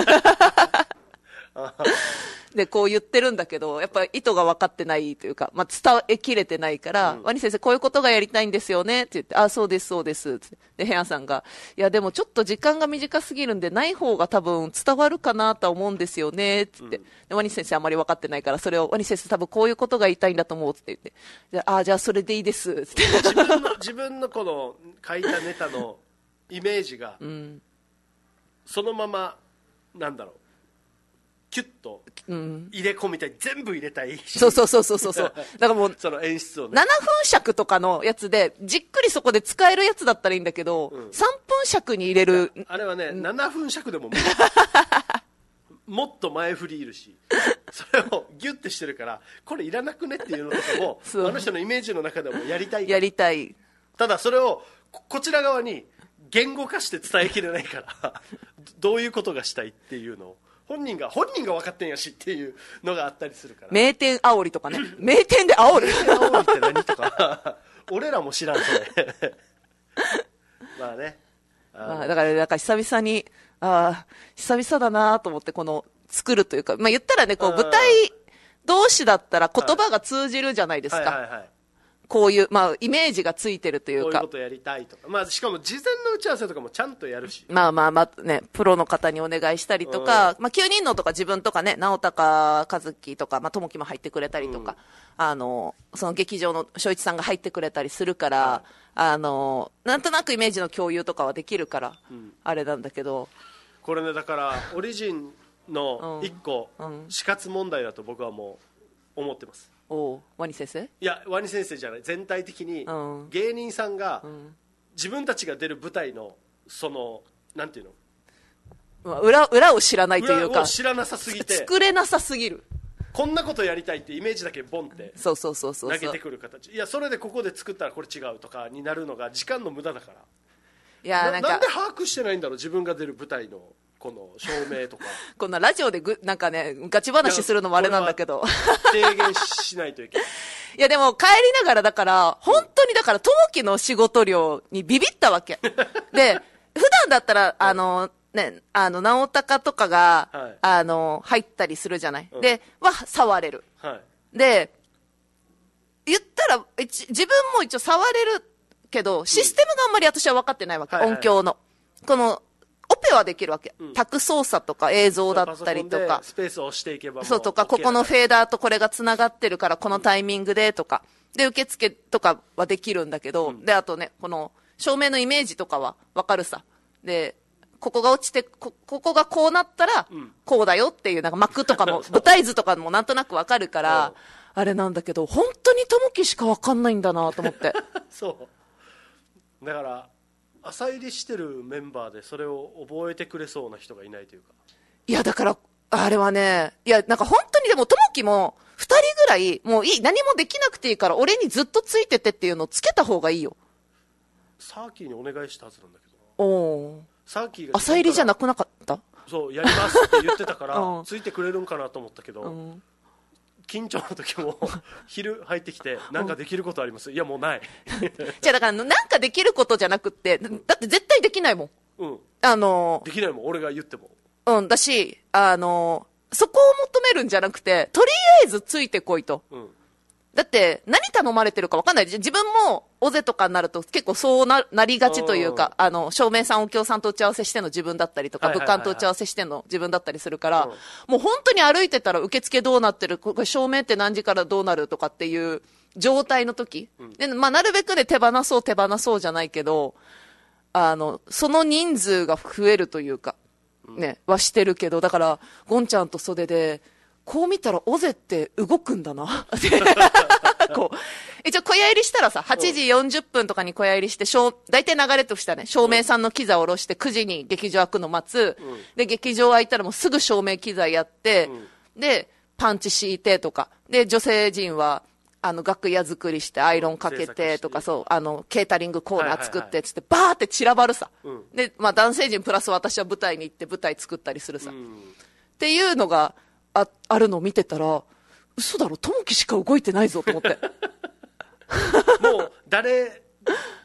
で、こう言ってるんだけど、やっぱ意図が分かってないというか、まあ、伝えきれてないから、ワニ先生こういうことがやりたいんですよねって言って、あ、そうです、そうです。で、ヘアさんが、いや、でもちょっと時間が短すぎるんで、ない方が多分伝わるかなと思うんですよねって言って、で、ワニ先生あんまり分かってないから、それを、ワニ先生多分こういうことが言いたいんだと思うって言って、じゃあそれでいいですって。 自分のこの書いたネタのイメージが、そのまま、なんだろう、キュッと入れ込みたい、全部入れたいし、 そう。だからもう、 その演出をね、 7分尺とかのやつで、じっくりそこで使えるやつだったらいいんだけど、3分尺に入れる。 あれはね、7分尺でももっと前振りいるし、それをギュッてしてるから、これいらなくねっていうのとかも、あの人のイメージの中でもやりたい。ただそれをこちら側に言語化して伝えきれないからどういうことがしたいっていうのを本人が分かってんやしっていうのがあったりするから、 名店煽りとかね。名店で煽る。 名店煽りって何とか俺らも知らんそれまあね、 だから久々に久々だなと思って、この作るというか、まあ言ったらね、こう舞台同士だったら言葉が通じるじゃないですか。こういう、まあ、イメージがついてるというか。 こういうことやりたいとか。まあ、しかも事前の打ち合わせとかもちゃんとやるし。 まあね、プロの方にお願いしたりとか、まあ、9人のとか自分とかね、直高和樹とか、まあ、友樹も入ってくれたりとか、その劇場の正一さんが入ってくれたりするから、なんとなくイメージの共有とかはできるから、あれなんだけど。 これね、だから、オリジンの一個、死活問題だと僕はもう思ってます。 ワニ先生？ いや、ワニ先生じゃない、全体的に芸人さんが自分たちが出る舞台のそのなんていうの、裏を知らないというか、 裏を知らなさすぎて作れなさすぎる。 こんなことやりたいってイメージだけボンって投げてくる形。いや、それでここで作ったらこれ違うとかになるのが時間の無駄だから。 いや、 なんで把握してないんだろう、自分が出る舞台のこの照明とかこんなラジオでなんかね、ガチ話するのもあれなんだけど提言しないといけないいやでも帰りながら、だから本当にだから友樹の仕事量にビビったわけで、普段だったら直高とかが、入ったりするじゃない、で触れる、で言ったら自分も一応触れるけど、システムがあんまり私は分かってないわけ、音響のこのオペはできるわけ、卓操作とか映像だったりとか、 スペースを押していけばそうとか、ここのフェーダーとこれがつながってるからこのタイミングでとかで、受付とかはできるんだけど、であとね、この照明のイメージとかは分かるさ。でここが落ちて ここがこうなったらこうだよっていう、なんか幕とかも舞台図とかもなんとなく分かるからあれなんだけど、本当に友樹しか分かんないんだなと思ってそうだから、浅入りしてるメンバーでそれを覚えてくれそうな人がいないというか。 いやだからあれはね、いやなんか本当に、でも友樹も2人ぐらいもういい、何もできなくていいから俺にずっとついててっていうのをつけた方がいいよ。 サーキーにお願いしたはずなんだけど、 サーキーが浅入りじゃなくなかった？ そうやりますって言ってたからついてくれるんかなと思ったけど、緊張の時も昼入ってきて、なんかできることあります？いやもうないじゃあだからなんかできることじゃなくって、だって絶対できないもん。 できないもん、俺が言っても。 だし、そこを求めるんじゃなくて、とりあえずついてこいと。だって何頼まれてるか分かんない。自分もオゼとかになると結構そう なりがちというか、照明さん、音響さんと打ち合わせしての自分だったりとか、物販と打ち合わせしての自分だったりするから、もう本当に歩いてたら受付どうなってる、これ照明って何時からどうなるとかっていう状態の時、でまあ、なるべくね手放そうじゃないけど、その人数が増えるというかね、はしてるけど、だからゴンちゃんと袖でこう見たらオゼって動くんだなこう一応小屋入りしたらさ、8時40分とかに小屋入りして、大体流れとしたね、照明さんの機材を下ろして9時に劇場開くの待つ、で劇場開いたらもうすぐ照明機材やって、でパンチ敷いてとかで、女性陣は楽屋作りしてアイロンかけてとか、そうケータリングコーナー作ってつってバーって散らばるさ、で、まあ、男性陣プラス私は舞台に行って舞台作ったりするさ、っていうのがあるのを見てたら、嘘だろ、友樹しか動いてないぞと思ってもう誰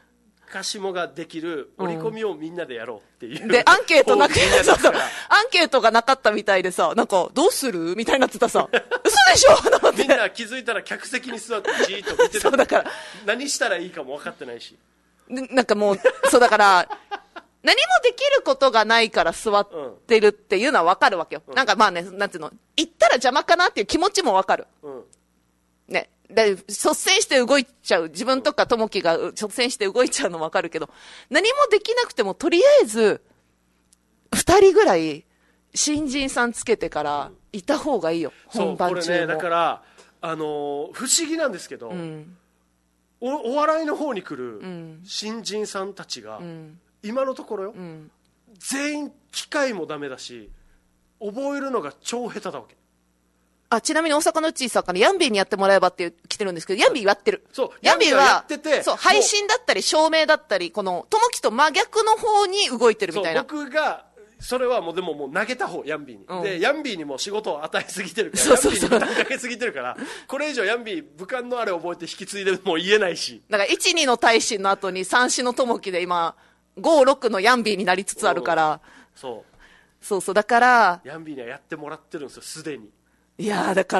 かしもができる折り込みをみんなでやろうっていう、 で、アンケートなく、 みんなそうそうだからアンケートがなかったみたいでさ、なんか、どうするみたいになってたさ、嘘でしょと思って。 みんな気づいたら客席に座ってじーっと見てた。 そうだから何したらいいかも分かってないし。 でなんかもう、そうだから、何もできることがないから座ってるっていうのはわかるわけよ。なんかまあね、なんていうの、行ったら邪魔かなっていう気持ちもわかる。ね。で、率先して動いちゃう。自分とかともきが率先して動いちゃうのもわかるけど、何もできなくてもとりあえず、2人ぐらい新人さんつけてからいた方がいいよ。本番中も。 そう、これね、だから、不思議なんですけど、お笑いの方に来る新人さんたちが、今のところよ、全員機械もダメだし覚えるのが超下手だわけ。 ちなみに大阪のうちさんからヤンビーにやってもらえばって来てるんですけど、ヤンビーやってる。 そう、 ヤンビーヤンビーはやはってて、 そう、配信だったり照明だったり、この、ともきと真逆の方に動いてるみたいな。 僕がそれはもうでももう投げた方ヤンビーに、でヤンビーにも仕事を与えすぎてるから、 そうそうそうヤンビーに負担かけすぎてるから、これ以上ヤンビー武漢のあれ覚えて引き継いでも言えないし、 だから1、2の大臣の後に3、4のともきで今、5、6のヤンビーになりつつあるから、そうそう、だから、 ヤンビーにはやってもらってるんですよ、すでに。 いやー、だから、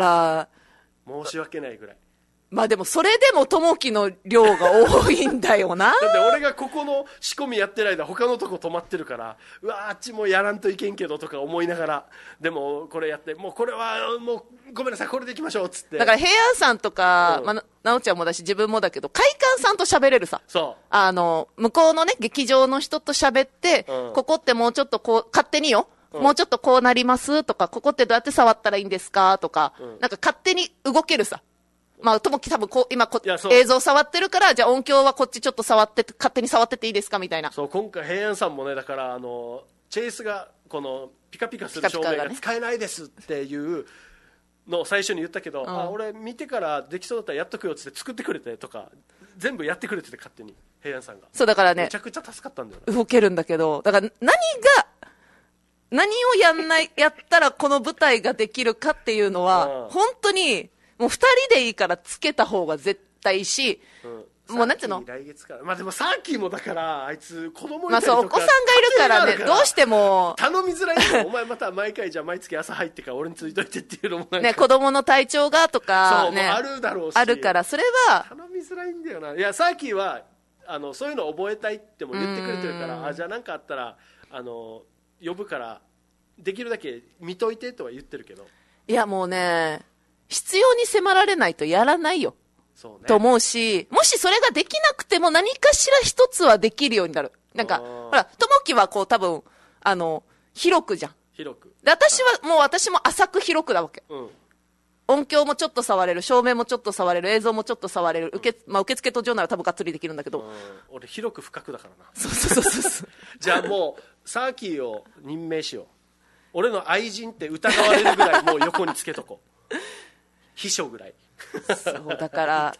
申し訳ないぐらい。 まあでもそれでもともきの量が多いんだよな。 だって俺がここの仕込みやってる間他のとこ止まってるから、うわあっちもやらんといけんけどとか思いながら、でもこれやって、もうこれはもうごめんなさい、これでいきましょうっつって。 だから平安さんとか、なおちゃんもだし自分もだけど、会館さんと喋れるさ。 そう。 向こうのね、劇場の人と喋って、ここってもうちょっとこう、勝手によ。もうちょっとこうなりますとか、ここってどうやって触ったらいいんですかとか、なんか勝手に動けるさ。まあ、ともき多分今映像触ってるから、じゃあ音響はこっちちょっと触って、勝手に触ってていいですかみたいな。 そう、今回平安さんもね、だからチェイスが、このピカピカする照明が使えないですっていうのを最初に言ったけど、俺見てからできそうだったらやっとくよっつって作ってくれてとか、全部やってくれてて勝手に、平安さんが。 そう、だからね、 めちゃくちゃ助かったんだよね。 動けるんだけど、だから何をやったらこの舞台ができるかっていうのは、本当に、もう2人でいいからつけた方が絶対いいし、もうなんていうの、 来月から、まあでもサーキーもだからあいつ子供いまあたりとか、 そう、お子さんがいるからね、どうしても頼みづらいんだよ。お前また毎回じゃあ毎月朝入ってから俺についといてっていうのもなんかね、子供の体調がとかね、 あるだろうし、 あるから、それは頼みづらいんだよな。いや、サーキーはそういうの覚えたいっても言ってくれてるから、じゃあ何かあったら呼ぶからできるだけ見といてとは言ってるけど、 いやもうね、必要に迫られないとやらないよ。 そうね。 と思うし、もしそれができなくても何かしら一つはできるようになる。なんか、ほら、ともきはこう多分、広くじゃん。 広く。 で、私も浅く広くだわけ。音響もちょっと触れる、照明もちょっと触れる、映像もちょっと触れる、受付途上なら多分がっつりできるんだけど。 俺広く深くだからな。 そう。 じゃあもう、サーキーを任命しよう。俺の愛人って疑われるぐらいもう横につけとこう。秘書ぐらい。 そうだから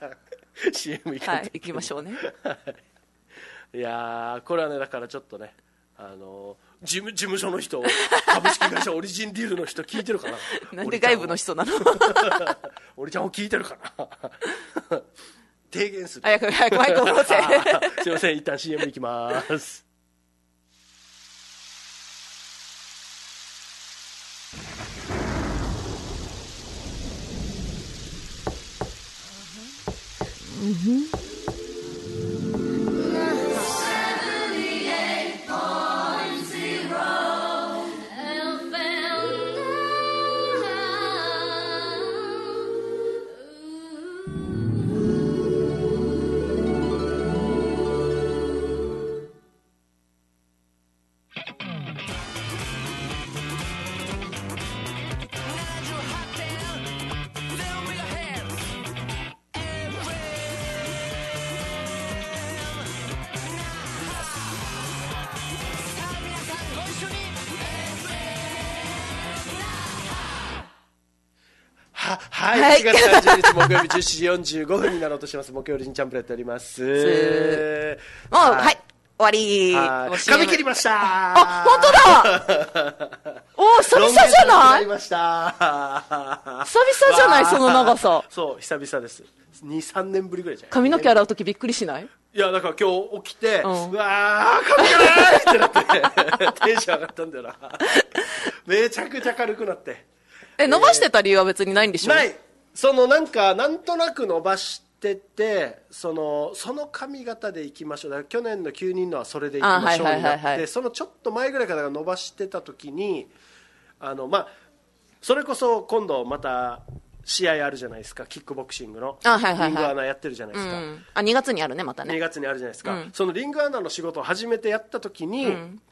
CM 行はい、行きましょうね。 いやー、これはね、だからちょっとね、事務所の人、株式会社オリジンディールの人聞いてるかな。 なんで外部の人なの。 俺ちゃんを聞いてるかな。提言する。 早くマイクを持って。 すいません、一旦 CM 行きます。はい、4月30日木曜日17時45分になろうとします。木曜日にチャンプやっております。 もう、はい、終わり。 髪切りました。 あ、本当だ。お、久々じゃない？ 久々 じゃない、その長さ。 そう、久々です。2、3年ぶりぐらいじゃない？ 髪の毛洗うときびっくりしない？ いやだから今日起きて、 うん、 うわー髪がないってなってテンション上がったんだよなめちゃくちゃ軽くなって。 伸ばしてた理由は別にないんでしょ？ ない。なんとなく伸ばしてて、その髪型でいきましょう。だから去年の9人のはそれでいきましょうになって、そのちょっと前ぐらいから伸ばしてた時にそれこそ今度また試合あるじゃないですか、キックボクシングのリングアナやってるじゃないですか、 2月にあるね、またね。 2月にあるじゃないですか、そのリングアナの仕事を初めてやった時に、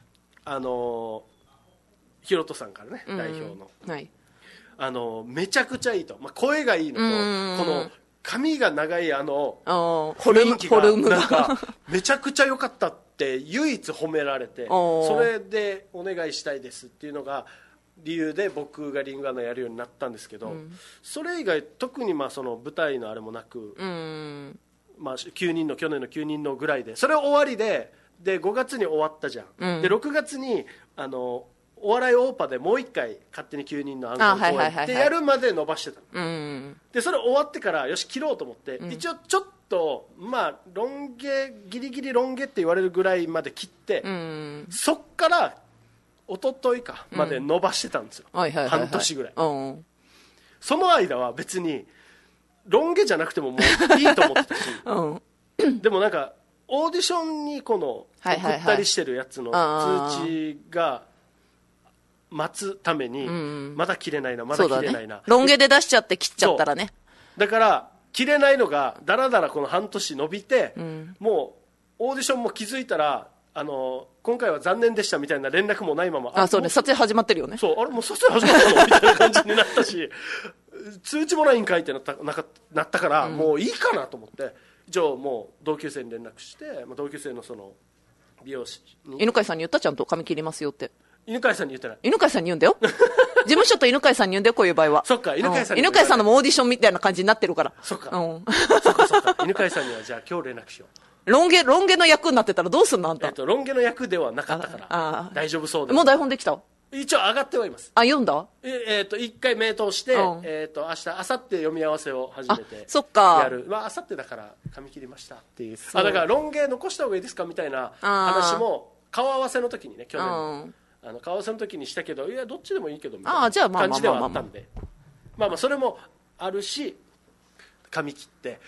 ヒロトさんからね、代表の、はい、めちゃくちゃいいと、声がいいのと、この髪が長い雰囲気がなんかめちゃくちゃ良かったって唯一褒められて、それでお願いしたいですっていうのが理由で僕がリングアナやるようになったんですけど、それ以外特にその舞台のあれもなく、9人の去年の9人のぐらいで、それ終わりで5月に終わったじゃん、で6月にお笑いオーパでもう1回勝手に9人のアンコール公演でやるまで伸ばしてたの、でそれ終わってからよし切ろうと思って、一応ちょっとロン毛ギリギリロン毛って言われるぐらいまで切って、そっから一昨日かまで伸ばしてたんですよ、半年ぐらい、その間は別にロン毛じゃなくてももういいと思ってたし、でもなんかオーディションにこの送ったりしてるやつの通知が待つために、まだ切れないなまだ切れないな、 ロン毛で出しちゃって切っちゃったらね、 だから切れないのがだらだらこの半年伸びて、もうオーディションも気づいたら今回は残念でしたみたいな連絡もないまま、 そうね、撮影始まってるよね、 そうあれもう撮影始まったのみたいな感じになったし通知もないんかいってなったから、もういいかなと思って一応もう同級生に連絡して、同級生のその美容師に犬飼さんに言った、ちゃんと髪切りますよって。 犬飼さんに言ってない。 犬飼さんに言うんだよ事務所と犬飼さんに言うんだよ、こういう場合は。 そっか、犬飼さんのもオーディションみたいな感じになってるから。 そっか、そっか犬飼さんにはじゃあ今日連絡しよう。 ロン毛の役になってたらどうすんのあんた。 ロン毛の役ではなかったから大丈夫そうで。 もう台本できた？ 一応上がってはいます。 読んだ？ 一回目通して、明日明後日読み合わせを初めてそっかやる。明後日だから髪切りましたっていう。だからロン毛残した方がいいですかみたいな話も顔合わせの時にね、去年の顔合わせの時にしたけど、いやどっちでもいいけどみたいな感じではあったんで、それもあるし、髪切って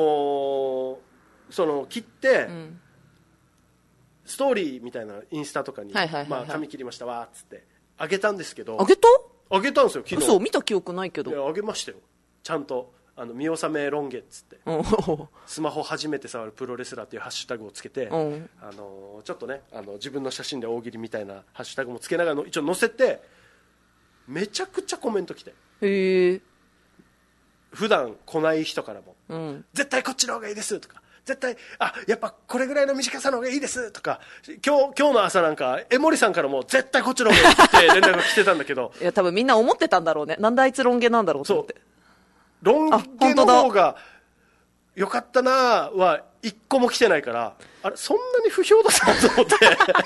切って、ストーリーみたいなインスタとかに髪切りましたわっつってあげたんですけど。 あげた？ あげたんですよ昨日。 そう見た記憶ないけど。 いやあげましたよ、ちゃんと見納めロン毛っつってスマホ初めて触るプロレスラーっていうハッシュタグをつけて、ちょっとね自分の写真で大喜利みたいなハッシュタグもつけながら一応載せて、めちゃくちゃコメント来て、 へえ、 普段来ない人からも、絶対こっちの方がいいですとか、絶対やっぱこれぐらいの短さの方がいいですとか、今日の朝なんか江森さんからも絶対こっちの方がいいって連絡が来てたんだけどいや多分みんな思ってたんだろうね、なんであいつロン毛なんだろうと思って。 ロン毛の方が良かったなは一個も来てないから、あれそんなに不評だったと思って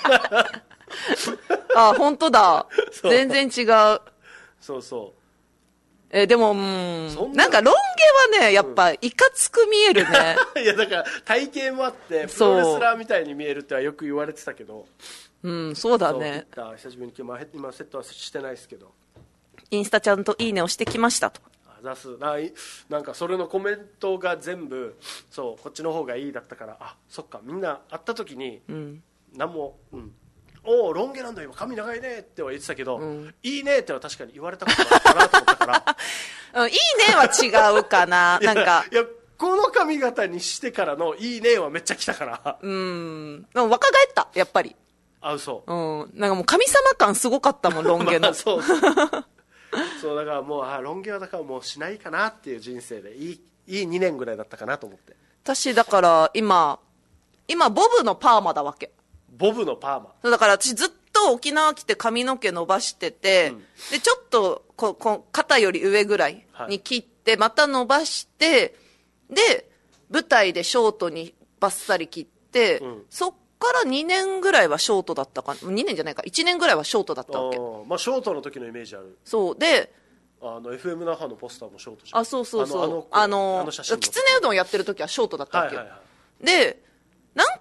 本当だ全然違う。 そうそうでもなんかロン毛はねやっぱいかつく見えるねいやだから体型もあってプロレスラーみたいに見えるってはよく言われてたけど、 そうだね。 久しぶりに今セットはしてないですけど、 インスタちゃんといいねをしてきましたと。 なんかそれのコメントが全部こっちの方がいいだったから、そっかみんな会った時に何も、おおロン毛なんだ今髪長いねっては言ってたけど、いいねっては確かに言われたことあったなと思ったからいいねは違うかななんかいやこの髪型にしてからのいいねはめっちゃ来たからでも若返ったやっぱり。 そうなんかもう神様感すごかったもんロン毛のそうだからもうロン毛はだからもうしないかなっていう人生でいい2年ぐらいだったかなと思って。 私だから今ボブのパーマだわけ。 ボブのパーマだから私ずっと沖縄来て髪の毛伸ばしてて、でちょっと肩より上ぐらいに切って、また伸ばしてで舞台でショートにバッサリ切って、そっから2年ぐらいはショートだったか2年じゃないか1年ぐらいはショートだったわけ。 ショートの時のイメージある。 そうで FM 那覇のポスターもショートじゃん。 そうキツネうどんやってる時はショートだったわけよ、で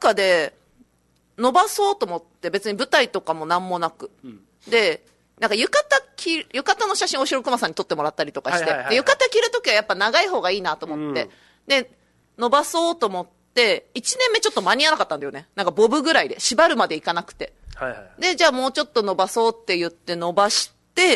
かで伸ばそうと思って別に舞台とかもなんもなく。で、なんか浴衣の写真を白熊さんに撮ってもらったりとかして、で浴衣着るときはやっぱ長い方がいいなと思って、で、伸ばそうと思って、1年目ちょっと間に合わなかったんだよね。なんかボブぐらいで、縛るまでいかなくて。で、じゃあもうちょっと伸ばそうって言って伸ばして、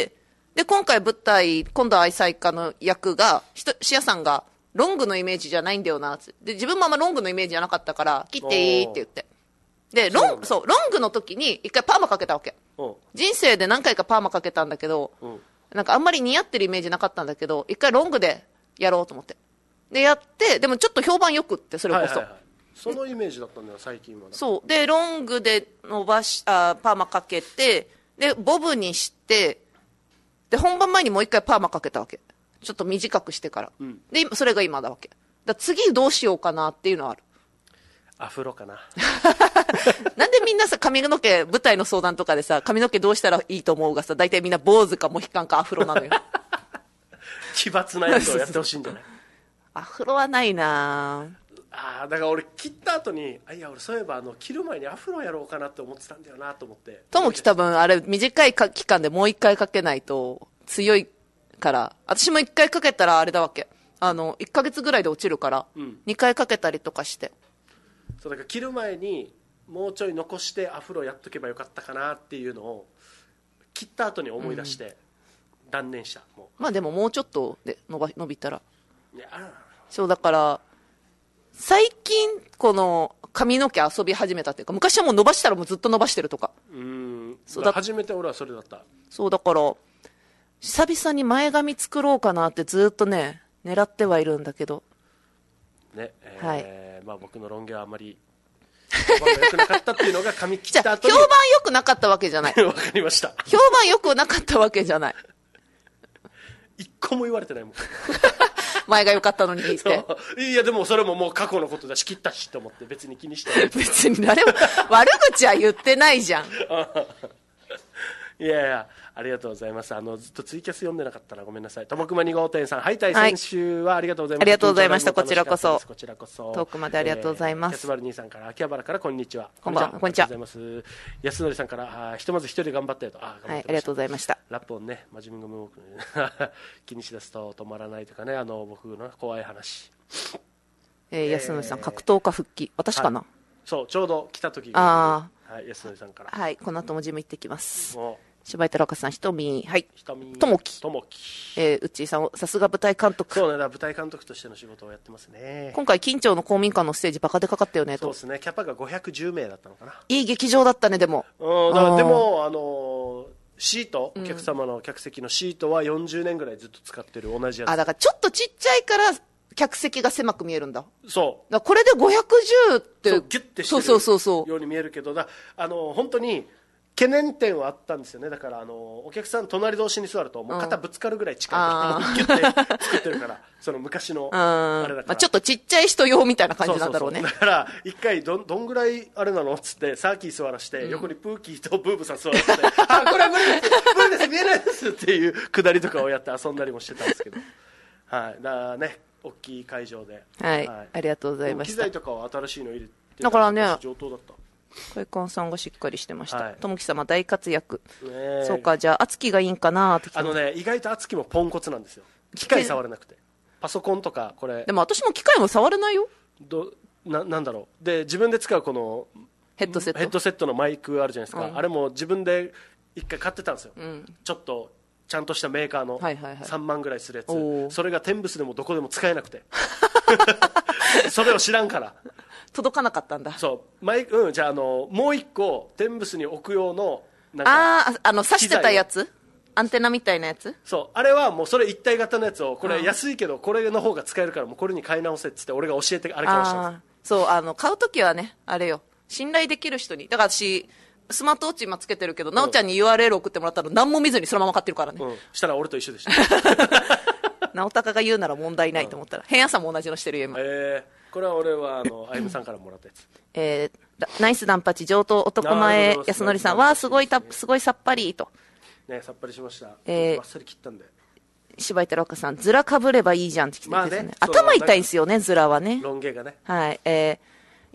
で、今回舞台、今度は愛妻家の役が、シアさんが、ロングのイメージじゃないんだよな、で、自分もあんまロングのイメージじゃなかったから、切っていいって言って。で、ロングの時に一回パーマかけたわけ。人生で何回かパーマかけたんだけど、なんかあんまり似合ってるイメージなかったんだけど、一回ロングでやろうと思って。で、やって、でもちょっと評判よくって、それこそ。 そのイメージだったんだよ、最近は。 そう。で、ロングでパーマかけて、で、ボブにして、で、本番前にもう一回パーマかけたわけ。ちょっと短くしてから。で、それが今だわけ。次どうしようかなっていうのはある。 アフロかな。 なんでみんなさ、髪の毛、舞台の相談とかでさ、髪の毛どうしたらいいと思うがさ、大体みんな坊主かモヒカンかアフロなのよ。 奇抜なやつをやってほしいんじゃない？ アフロはないなだから俺切った後に、いや俺そういえば切る前にアフロやろうかなって思ってたんだよなと思って。 ともき多分あれ短い期間でもう一回かけないと強いから、私も一回かけたらあれだわけ。1ヶ月ぐらいで落ちるから、2回かけたりとかして。 そうだから切る前にもうちょい残してアフロやっとけばよかったかなっていうのを切った後に思い出して断念した。 まあでももうちょっとで伸びたら。 いやそうだから最近この髪の毛遊び始めたっていうか、昔はもう伸ばしたらもうずっと伸ばしてるとか。 そうだ、初めて俺はそれだった。 そうだから久々に前髪作ろうかなってずっとね狙ってはいるんだけどね、 はい、 まあ僕のロン毛はあまり評判が良くなかったっていうのが髪切った後に評判良くなかったわけじゃない。 わかりました。 評判良くなかったわけじゃない。 一個も言われてないもん。 前が良かったのにって。 いやでもそれももう過去のことだし切ったしと思って別に気にしてない。 別に誰も悪口は言ってないじゃん。 いやいや、ありがとうございます。ずっとツイキャス読んでなかったらごめんなさい。ともくま2号店さん、はいたい先週はありがとうございました。 ありがとうございました。こちらこそ。 こちらこそ。 遠くまでありがとうございます。 キャスバル兄さんから秋葉原からこんにちは。 こんばんは。こんにちは。 ありがとうございます。安則さんからひとまず一人で頑張ってと。 はい、ありがとうございました。 ラップをね、真面目に気にしだすと止まらないとかね、僕の怖い話。 安則さん、格闘家復帰。私かな。 そう、ちょうど来た時が。はい、安則さんから。 はい、この後もジム行ってきます。柴井太郎さん、ひとみ、はい。ともき。うっちーさん、さすが舞台監督。 そうね、舞台監督としての仕事をやってますね。 今回、金町の公民館のステージバカでかかったよね、と。 そうですね、キャパが510名だったのかな。 いい劇場だったね、でも。 でも、シート、お客様の客席のシートは40年ぐらいずっと使ってる同じやつ。 だからちょっとちっちゃいから、客席が狭く見えるんだ。 そう。 だこれで510って、 ギュッてしてるように見えるけど、本当に、懸念点はあったんですよね。だからお客さん隣同士に座るともう肩ぶつかるぐらい近いギュッて作ってるからその昔のあれだから、 ちょっとちっちゃい人用みたいな感じなんだろうね。 だから一回どんぐらいあれなのっつってサーキー座らして、横にプーキーとブーブさん座らせてこれは無理です見えないですっていうくだりとかをやって遊んだりもしてたんですけど、はい、だからね大きい会場で、 はい、ありがとうございました。 機材とかは新しいの入れてだからね上等だった。 海観さんがしっかりしてました。ともき様大活躍。そうか、じゃあ、あつきがいいんかなって。 意外とあつきもポンコツなんですよ。機械触れなくて。パソコンとか、これ。 でも私も機械も触れないよ。 なんだろう。で、自分で使うこの、 ヘッドセットのマイクあるじゃないですか。あれも自分で一回買ってたんですよ。ちょっと、ちゃんとしたメーカーの3万ぐらいするやつ。それがテンブスでもどこでも使えなくて。それを知らんから。 届かなかったんだ。 そうじゃあもう一個テンブスに置く用の刺してたやつアンテナみたいなやつ。 そうあれはもうそれ一体型のやつをこれ安いけどこれの方が使えるからもうこれに買い直せっつって俺が教えてあれかもしれない。 そう買うときはねあれよ信頼できる人に。だから私スマートウォッチ今つけてるけど、なおちゃんに URL 送ってもらったら何も見ずにそのまま買ってるからね。 したら俺と一緒でした。 直高が言うなら問題ないと思ったら、変屋さんも同じのしてるよ今。 これは俺はあゆむさんからもらったやつ。 ナイスダンパチ上等男前安則さんはすごいさっぱりと。 ねさっぱりしました。バッサリ切ったんで。 柴井太郎さんずらかぶればいいじゃんって来てですね。頭痛いんですよねずらはね。 ロン毛がね。 はい。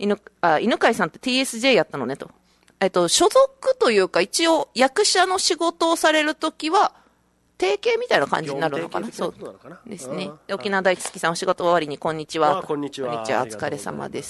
犬飼さんって TSJ やったのねと。所属というか一応役者の仕事をされるときは、提携みたいな感じになるのかな。そうですね。で沖縄大好きさんお仕事終わりにこんにちは。 こんにちは。 お疲れ様です。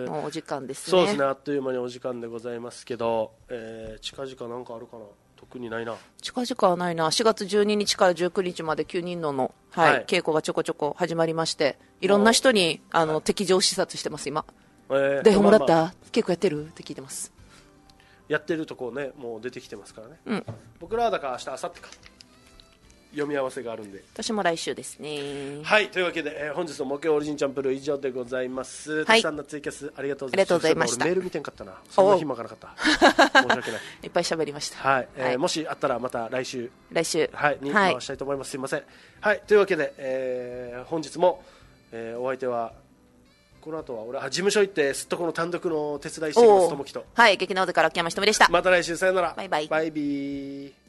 もうお時間ですね。 そうですね。あっという間にお時間でございますけど、近々なんかあるかな。特にないな。 近々はないな。4月12日から19日まで9人の、稽古がちょこちょこ始まりまして、いろんな人に敵情視察してます今。台本もらった、稽古やってるって聞いてます。 やってるとこね、もう出てきてますからね。僕らはだから明日明後日か読み合わせがあるんで、 私も来週ですね。 はい、というわけで、本日の木曜オリジンチャンプルー以上でございます。たくさんのツイキャスありがとうございました。メール見てんかったな、そんな暇がなかった申し訳ないいっぱい喋りました。 はい、もしあったらまた来週に回したいと思います。すいません。はい、というわけで、本日も、お相手はこの後は俺事務所行ってすっとこの単独の手伝いしてきます。ともきと、 はい、劇団大手から秋山ひとみでした。 また来週、さよなら。 バイバイ。 バイビー。